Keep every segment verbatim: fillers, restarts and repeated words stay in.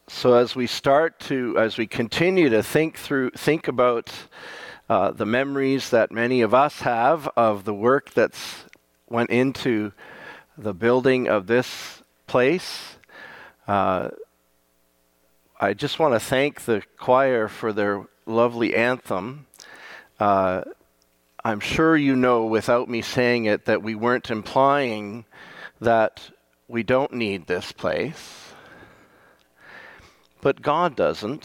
So as we start to, as we continue to think through, think about uh, the memories that many of us have of the work that's went into the building of this place, uh, I just want to thank the choir for their lovely anthem. Uh, I'm sure you know, without me saying it, that we weren't implying that we don't need this place. But God doesn't.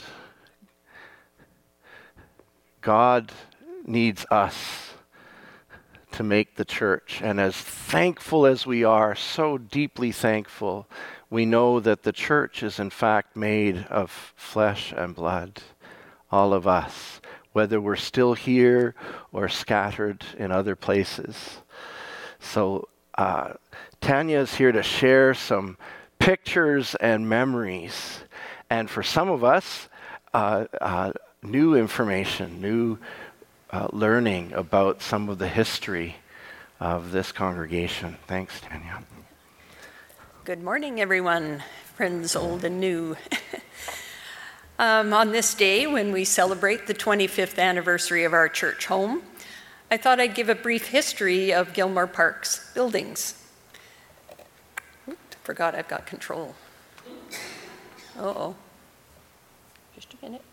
God needs us to make the church. And as thankful as we are, so deeply thankful, we know that the church is in fact made of flesh and blood, all of us, whether we're still here or scattered in other places. So uh, Tanya is here to share some pictures and memories. And for some of us, uh, uh, new information, new uh, learning about some of the history of this congregation. Thanks, Tanya. Good morning, everyone, friends old and new. um, on this day, when we celebrate the twenty-fifth anniversary of our church home, I thought I'd give a brief history of Gilmore Park's buildings. Oops, forgot I've got control. Uh-oh. Just a minute.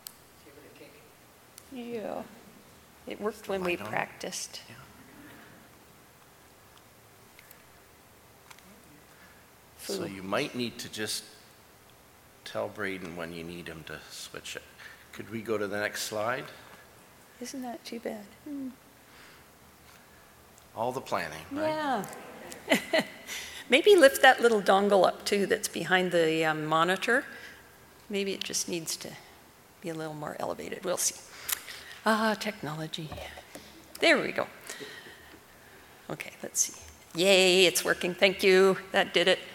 Yeah. It worked when we practiced. Yeah. So you might need to just tell Braden when you need him to switch it. Could we go to the next slide? Isn't that too bad? Hmm. All the planning, right? Yeah. Maybe lift that little dongle up too that's behind the um, monitor. Maybe it just needs to be a little more elevated. We'll see. Ah, technology. There we go. Okay, let's see. Yay, it's working. Thank you. That did it.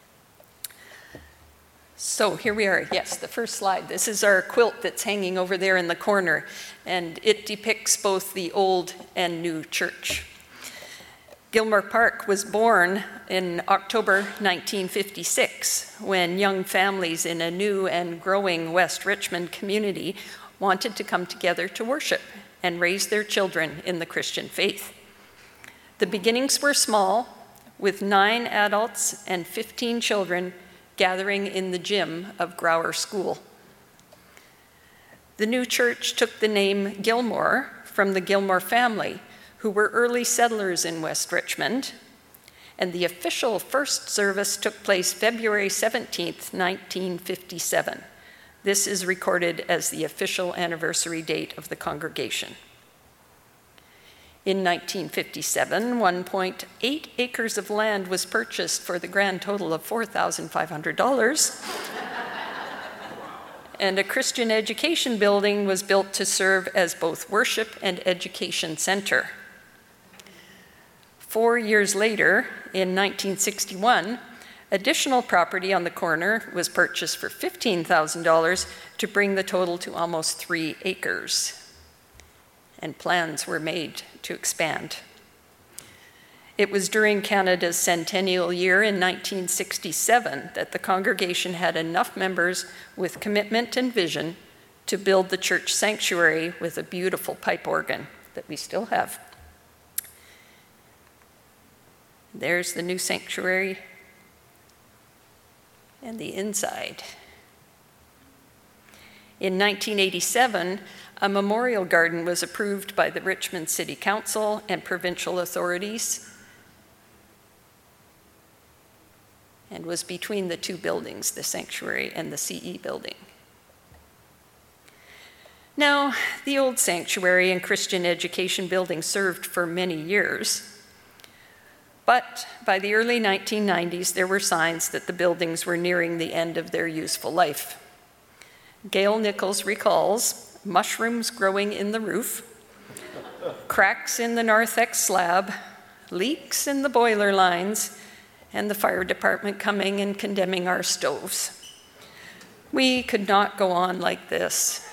So here we are. Yes, the first slide. This is our quilt that's hanging over there in the corner, and it depicts both the old and new church. Gilmore Park was born in October nineteen fifty-six, when young families in a new and growing West Richmond community wanted to come together to worship and raise their children in the Christian faith. The beginnings were small, with nine adults and fifteen children gathering in the gym of Grower School. The new church took the name Gilmore from the Gilmore family, who were early settlers in West Richmond, and the official first service took place February seventeenth, nineteen fifty-seven. This is recorded as the official anniversary date of the congregation. In nineteen fifty-seven, one point eight acres of land was purchased for the grand total of four thousand five hundred dollars. And a Christian education building was built to serve as both worship and education center. Four years later, in nineteen sixty-one, additional property on the corner was purchased for fifteen thousand dollars to bring the total to almost three acres. And plans were made to expand. It was during Canada's centennial year in nineteen sixty-seven that the congregation had enough members with commitment and vision to build the church sanctuary with a beautiful pipe organ that we still have. There's the new sanctuary and the inside. In nineteen eighty-seven, a memorial garden was approved by the Richmond City Council and provincial authorities and was between the two buildings, the sanctuary and the C E building. Now, the old sanctuary and Christian education building served for many years, but by the early nineteen nineties, there were signs that the buildings were nearing the end of their useful life. Gail Nichols recalls mushrooms growing in the roof, cracks in the narthex slab, leaks in the boiler lines, and the fire department coming and condemning our stoves. We could not go on like this.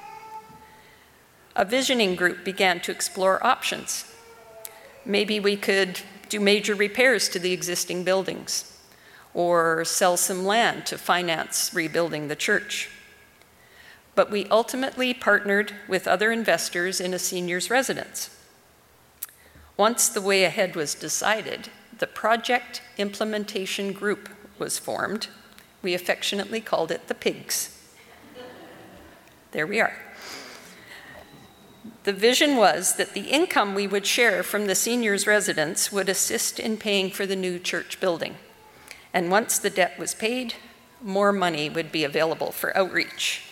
A visioning group began to explore options. Maybe we could do major repairs to the existing buildings, or sell some land to finance rebuilding the church. But we ultimately partnered with other investors in a seniors' residence. Once the way ahead was decided, the Project Implementation Group was formed. We affectionately called it the Pigs. There we are. The vision was that the income we would share from the seniors' residence would assist in paying for the new church building. And once the debt was paid, more money would be available for outreach.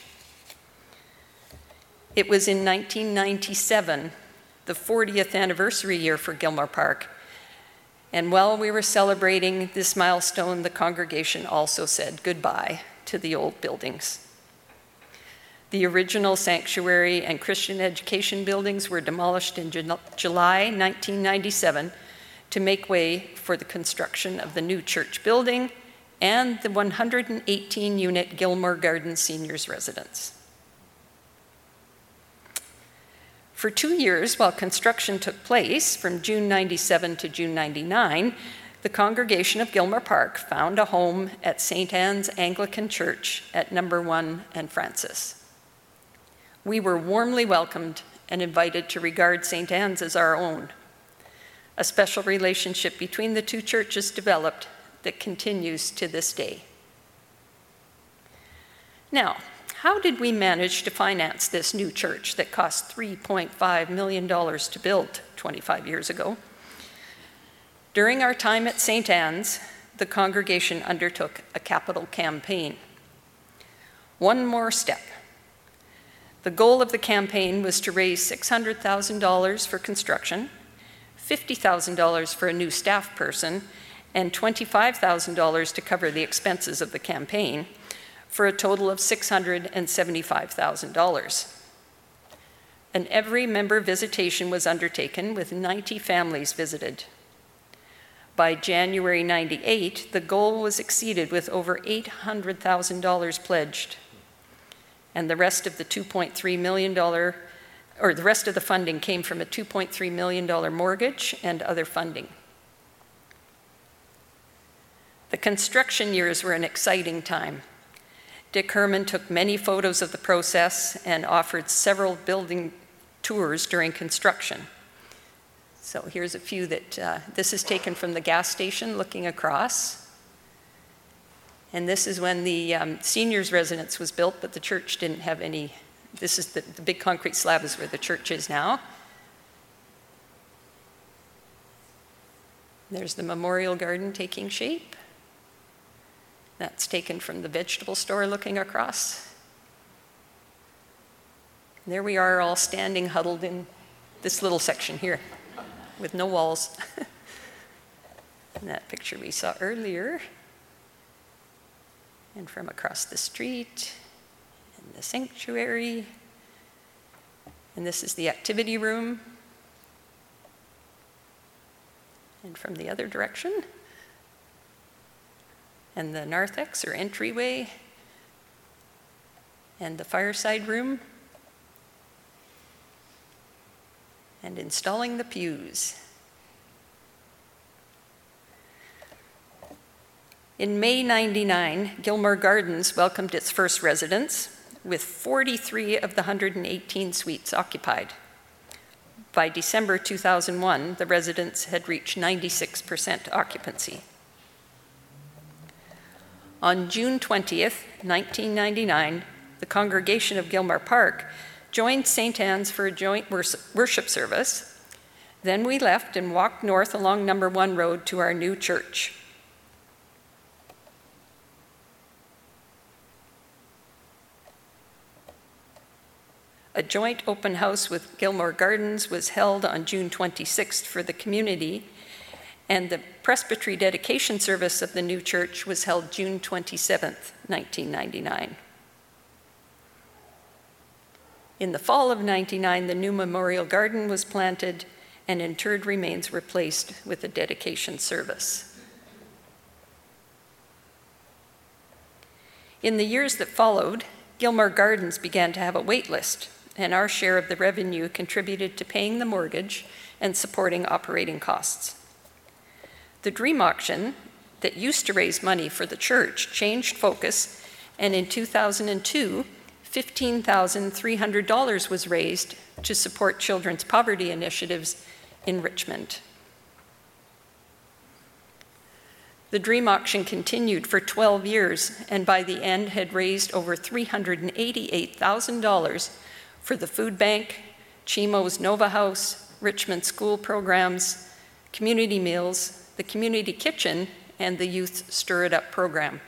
It was in nineteen ninety-seven, the fortieth anniversary year for Gilmore Park, and while we were celebrating this milestone, the congregation also said goodbye to the old buildings. The original sanctuary and Christian education buildings were demolished in July nineteen ninety-seven to make way for the construction of the new church building and the one hundred eighteen unit Gilmore Gardens Seniors Residence. For two years, while construction took place, from June ninety-seven to June ninety-nine, the congregation of Gilmore Park found a home at Saint Anne's Anglican Church at number one and Francis. We were warmly welcomed and invited to regard Saint Anne's as our own. A special relationship between the two churches developed that continues to this day. Now, how did we manage to finance this new church that cost three point five million dollars to build twenty-five years ago? During our time at Saint Anne's, the congregation undertook a capital campaign. One more step. The goal of the campaign was to raise six hundred thousand dollars for construction, fifty thousand dollars for a new staff person, and twenty-five thousand dollars to cover the expenses of the campaign, for a total of six hundred seventy-five thousand dollars. An every member visitation was undertaken with ninety families visited. By January ninety-eight, the goal was exceeded with over eight hundred thousand dollars pledged. And the rest of the two point three million dollars, or the rest of the funding came from a two point three million dollars mortgage and other funding. The construction years were an exciting time. Dick Herman took many photos of the process and offered several building tours during construction. So here's a few that, uh, this is taken from the gas station looking across. And this is when the um, seniors' residence was built, but the church didn't have any. This is the, the big concrete slab is where the church is now. There's the memorial garden taking shape. That's taken from the vegetable store looking across. And there we are all standing huddled in this little section here with no walls. And that picture we saw earlier. And from across the street, and the sanctuary, and this is the activity room. And from the other direction, and the narthex or entryway, and the fireside room, and installing the pews. In May ninety-nine, Gilmore Gardens welcomed its first residents, with forty-three of the one hundred eighteen suites occupied. By December two thousand one, the residents had reached ninety-six percent occupancy. On June twentieth, nineteen ninety-nine, the congregation of Gilmore Park joined Saint Anne's for a joint worship service. Then we left and walked north along number one road to our new church. A joint open house with Gilmore Gardens was held on June twenty-sixth for the community, and the presbytery dedication service of the new church was held June twenty-seventh, nineteen ninety-nine. In the fall of ninety-nine, the new memorial garden was planted and interred remains were placed with a dedication service. In the years that followed, Gilmore Gardens began to have a wait list, and our share of the revenue contributed to paying the mortgage and supporting operating costs. The dream auction that used to raise money for the church changed focus, and in two thousand two, fifteen thousand three hundred dollars was raised to support children's poverty initiatives in Richmond. The Dream Auction continued for twelve years, and by the end had raised over three hundred eighty-eight thousand dollars for the food bank, Chimo's Nova House, Richmond school programs, community meals, the community kitchen, and the Youth Stir It Up program.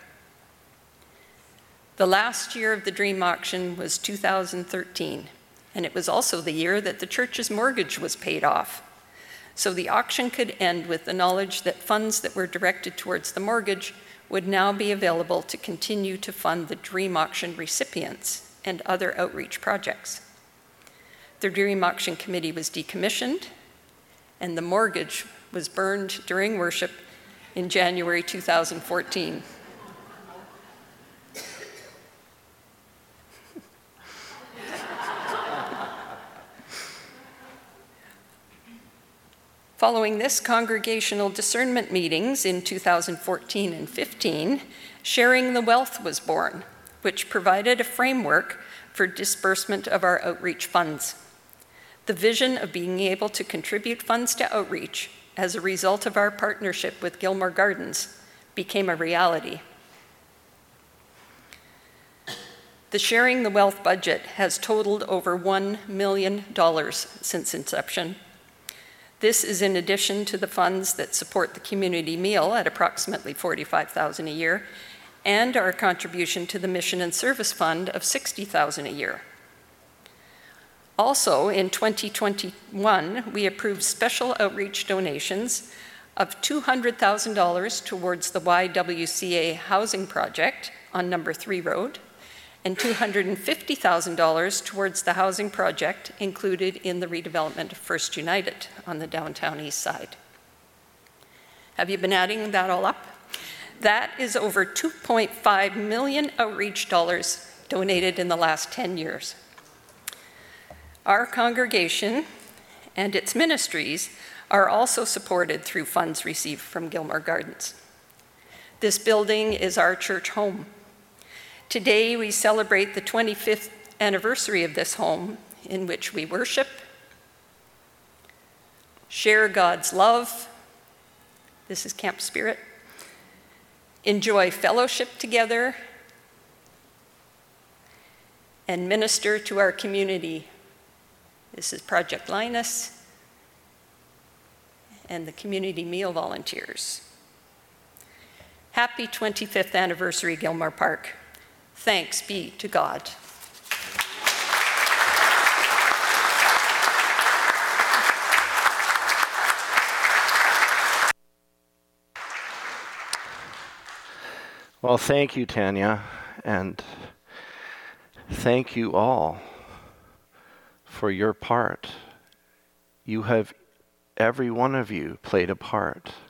The last year of the Dream Auction was two thousand thirteen, and it was also the year that the church's mortgage was paid off. So the auction could end with the knowledge that funds that were directed towards the mortgage would now be available to continue to fund the Dream Auction recipients and other outreach projects. The Dream Auction Committee was decommissioned, and the mortgage was burned during worship in January two thousand fourteen. Following this congregational discernment meetings in two thousand fourteen and fifteen, Sharing the Wealth was born, which provided a framework for disbursement of our outreach funds. The vision of being able to contribute funds to outreach as a result of our partnership with Gilmore Gardens became a reality. The Sharing the Wealth budget has totaled over one million dollars since inception. This is in addition to the funds that support the community meal at approximately forty-five thousand dollars a year, and our contribution to the Mission and Service Fund of sixty thousand dollars a year. Also, in twenty twenty-one, we approved special outreach donations of two hundred thousand dollars towards the Y W C A housing project on Number Three Road, and two hundred fifty thousand dollars towards the housing project included in the redevelopment of First United on the downtown east side. Have you been adding that all up? That is over two point five million outreach dollars donated in the last ten years. Our congregation and its ministries are also supported through funds received from Gilmore Gardens. This building is our church home. Today, we celebrate the twenty-fifth anniversary of this home, in which we worship, share God's love, this is Camp Spirit, enjoy fellowship together, and minister to our community. This is Project Linus and the community meal volunteers. Happy twenty-fifth anniversary, Gilmore Park. Thanks be to God. Well, thank you, Tanya, and thank you all for your part. You have, every one of you, played a part